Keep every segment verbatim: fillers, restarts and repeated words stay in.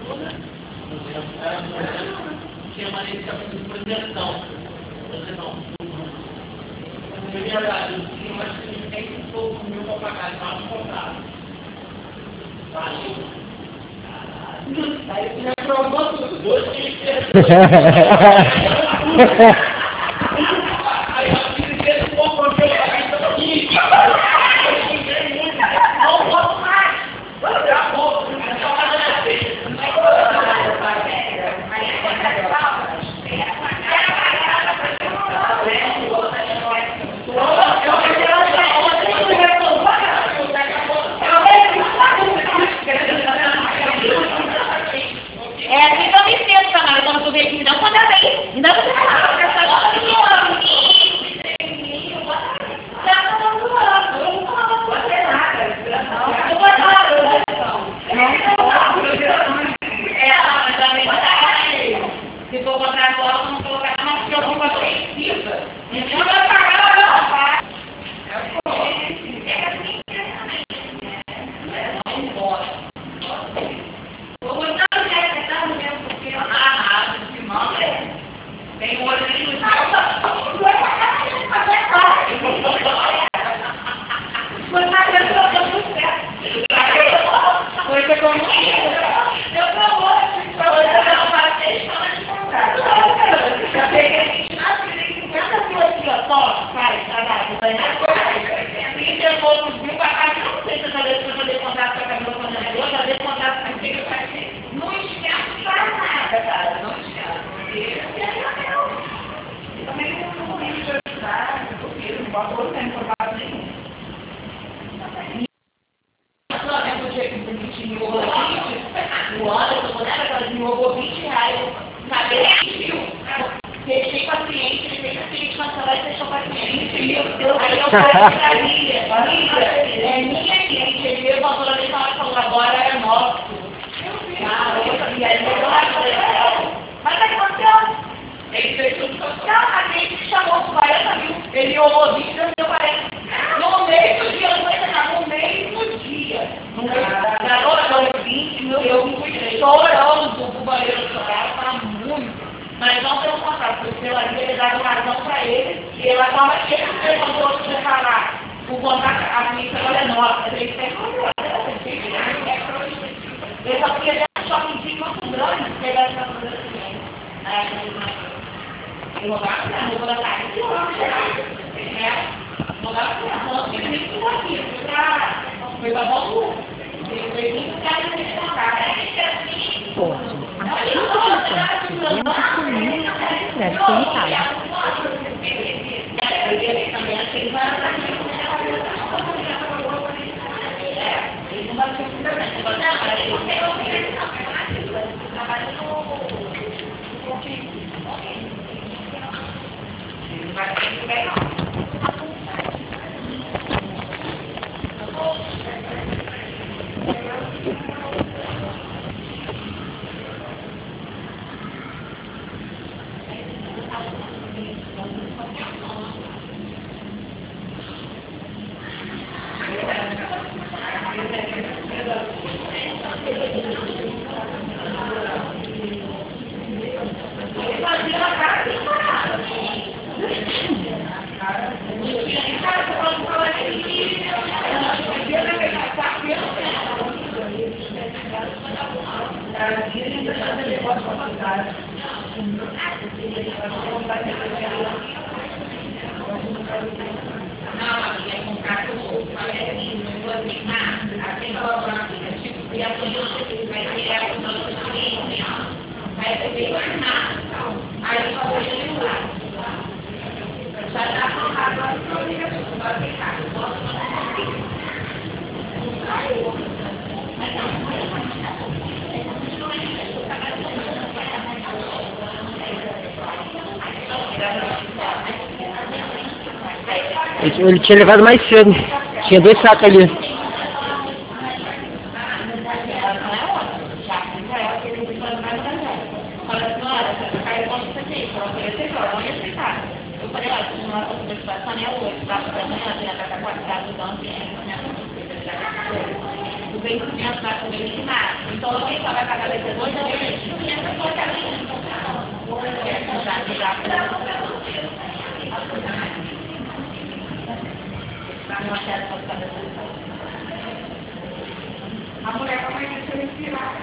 Tinha maneira de fazer projeção. Eu tinha mais de cem e pouco mil para pagar, estava comprado. Aí tinha provado tudo, dois que aí eu fiz um pouco de aqui. Não posso mais. Já vou. É, então me esqueça, Samara, quando tu vê aqui, me dá um pontapé aí. Me dá um pontapé se for botar agora, eu não colocar mais, porque eu vou fazer precisa. Então eu vou pagar ela não, tá? Vou botar o jeito, você tá no mesmo, porque não dá nada, se manda. Tem um olho ali no chão, tá? Foi pra cá, mas é fácil. Foi pra cá, eu tô muito certo. Foi pra como? Eu não vou, eu não passei, já peguei aqui, cinquenta coisas aqui, ó, só, vai, trabalho, vai, e depois uns mil pra cá, não sei se eu já deixo eu poder contato com a Camila Condenador, já deixo contato com você, não esquece pra nada, cara, não esquece, porque eu também não vou me ajudar, porque não posso botar informado nenhum. Só lembro do dia que você vinte mil ouvinte, o ano, eu tô botando aquelas mil ou vinte reais, sabe, mil. Deixei paciente, deixei paciente cancelar e deixou paciente. Aí eu falei pra Lília, Lília, é minha cliente, ele veio uma dona dele e falou, agora é nosso. Ah, e aí eu falei, mas tá acontecendo? Ele fez tudo social, a gente chamou os quarenta mil, ele olhou vinte, deu quarenta. No meio do dia, não vai chegar no mesmo dia. Na hora do vinte mil, eu fui chorando pro banheiro chorar, tá muito. Mas não pelo contrário, porque pela vida ele dava razão para ele, e ela estava cheia de pessoas que falar. O contato, a minha história é nossa, ele tem que eu só queria dar um shoppingzinho muito grande, porque ele era uma coisa assim. Eu vou dar para eu vou dar para ele, eu vou dar para ele, ele ficou aqui, foi para bom. Ele não quer me contar, Pode. Assim que você estiver disponível, deve ser irritado. Ele tinha levado mais cedo. Tinha dois sacos ali. vencimento vai ser eliminado. Então, alguém só vai pagar vencedor da garantia. A mulher vai deixar respirar.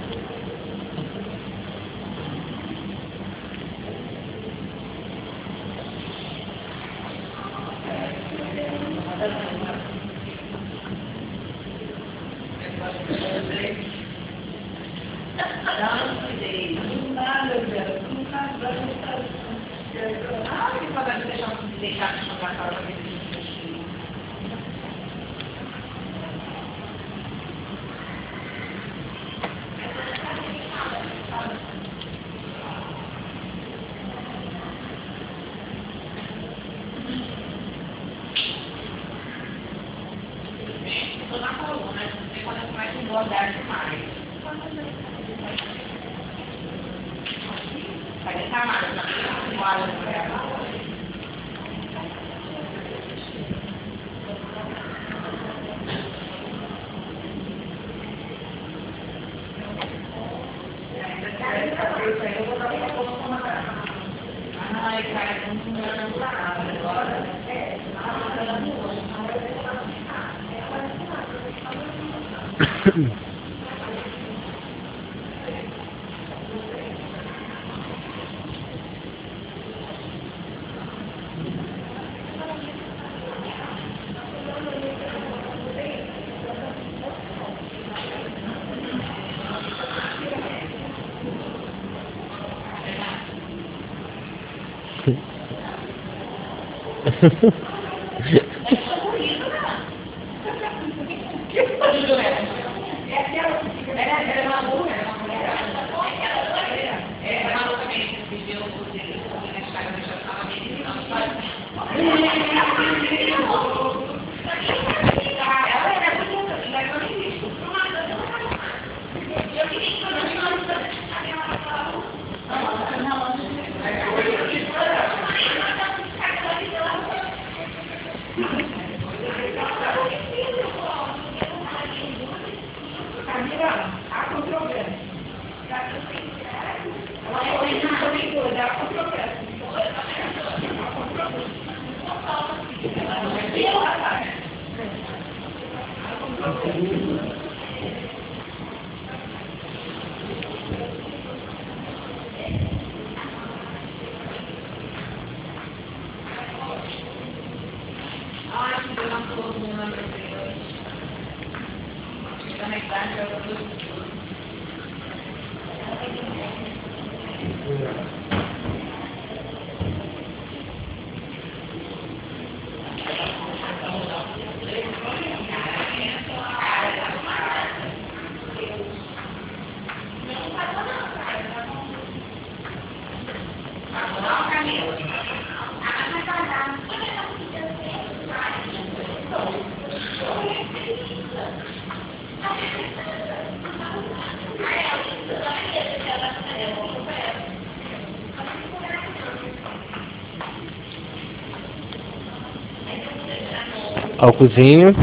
Álcoolzinho.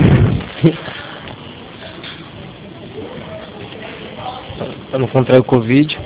Para não contrair o Covid.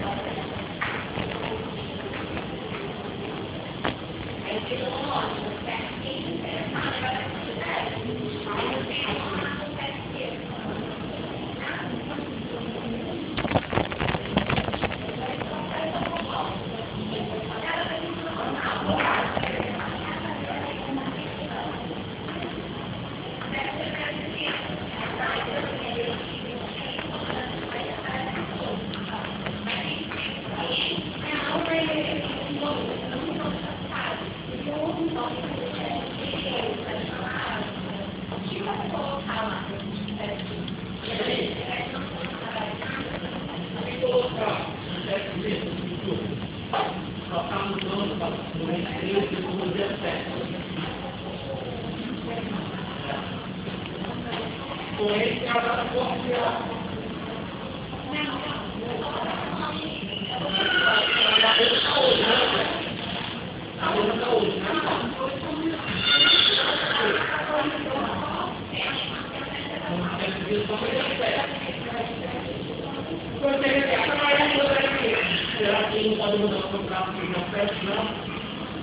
Thank you. será que ele não pode mudar o contrato que não fecha, não?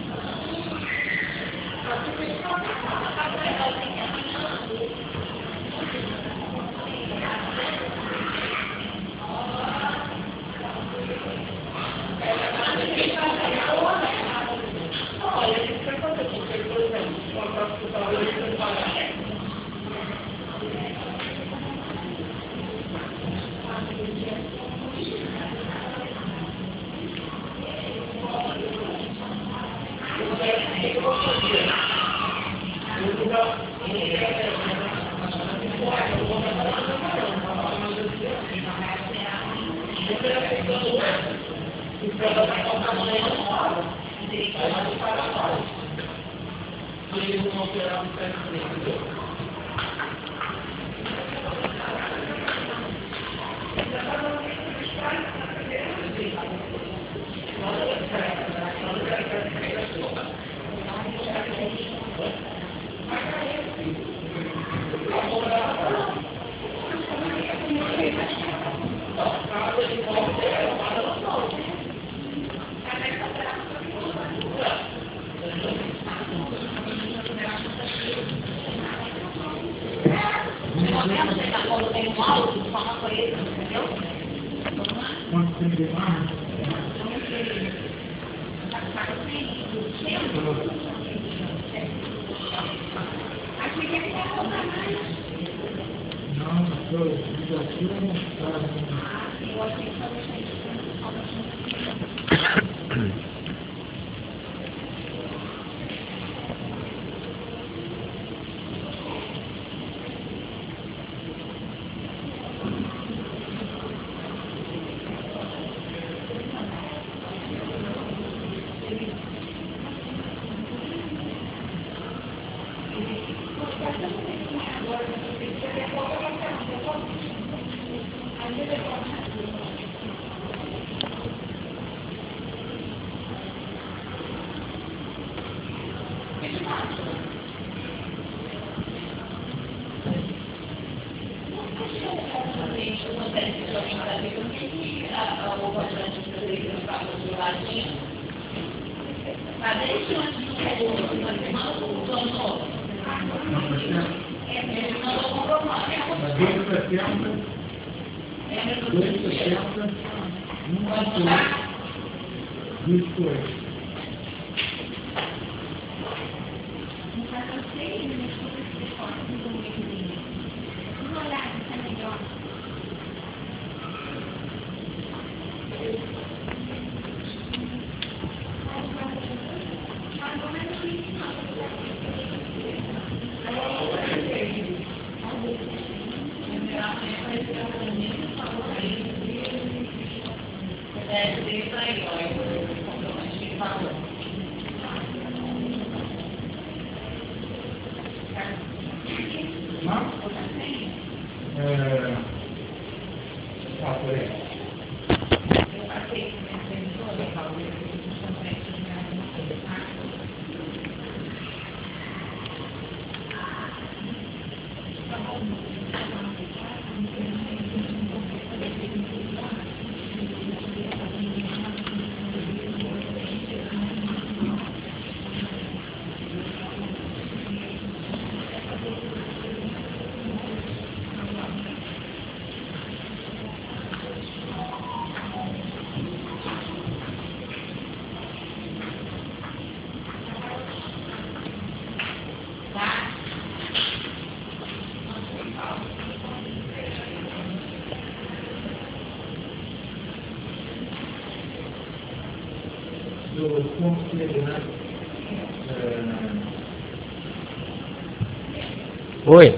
Oi.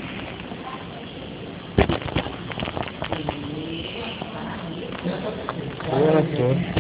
Olha só.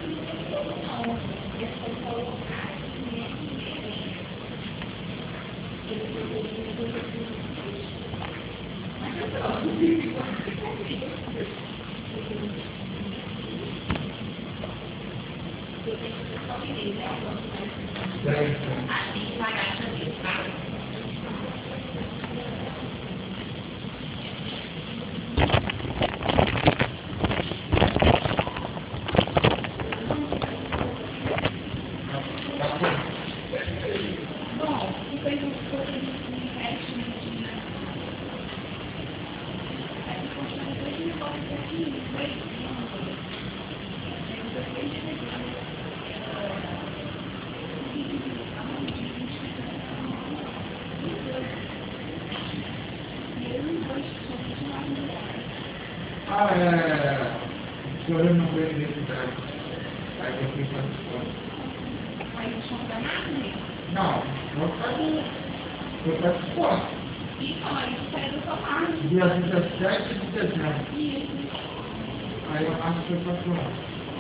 Ah, é... O senhor não veio identidade. Aí eu fui para a escola. Aí o senhor está nada? Não, não foi. Foi para a escola. Então, aí você saiu do trabalho. Dia dezessete de dezembro. Isso. Aí eu acho que foi para a escola.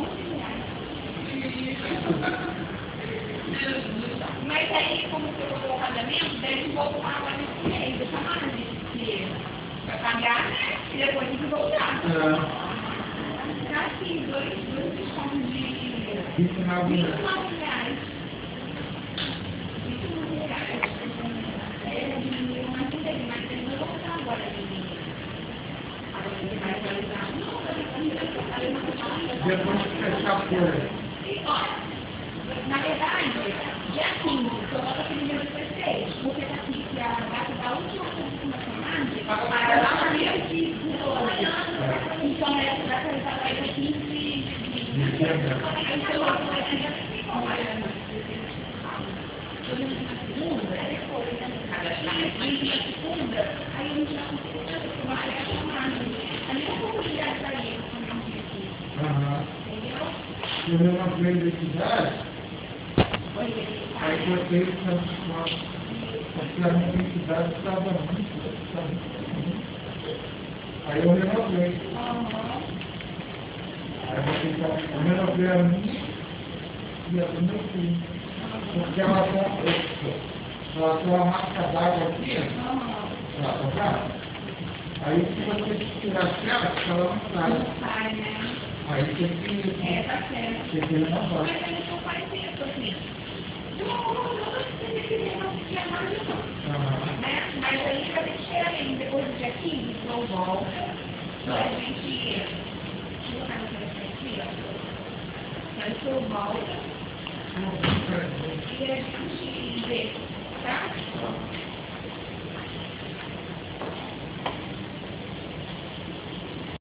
Mas aí, como você colocou o pagamento, deve voltar lá nesse mês, deixa mais porque vai pagar, né? E depois tem que voltar. É. Tá assim, dois, dois descontos de vinte e nove vinte reais. e nove reais. vinte e nove reais. É, diminuiu uma vida, mas ele vai voltar agora. Agora ele vai realizar. Não, Depois de fechar a folha. olha, na verdade, dia quinze, coloca aquele número dezesseis, porque tá aqui que a data da última semana, para lá no dia quinze, então essa data está para dia quinze de dezembro. Aí você coloca na segunda, depois, na segunda, aí a gente vai conseguir tomar a chamada. Aí eu vou ligar para ele, Aham. entendeu? Eu não tenho identidade. Aí botei o transporte. Porque a minha identidade estava muito, estava muito. Aí eu renovei. Aí eu botei, eu renovei a minha e a do meu filho. Porque ela tem, ela tem uma marca d'água aqui, ela tá vendo? Aí se você tirar a tela, ela não sai. Aí tem que, É, tá certo. tem que renovar. Mas a gente não faz isso, assim. Não, não, não, você tem que não tinha mais não. Aham. Né? Mas aí vai ter que esperar aí, depois do dia quinze, não volta. A gente... Deixa eu colocar no telefone aqui, ó. Aí o senhor volta. E a gente vê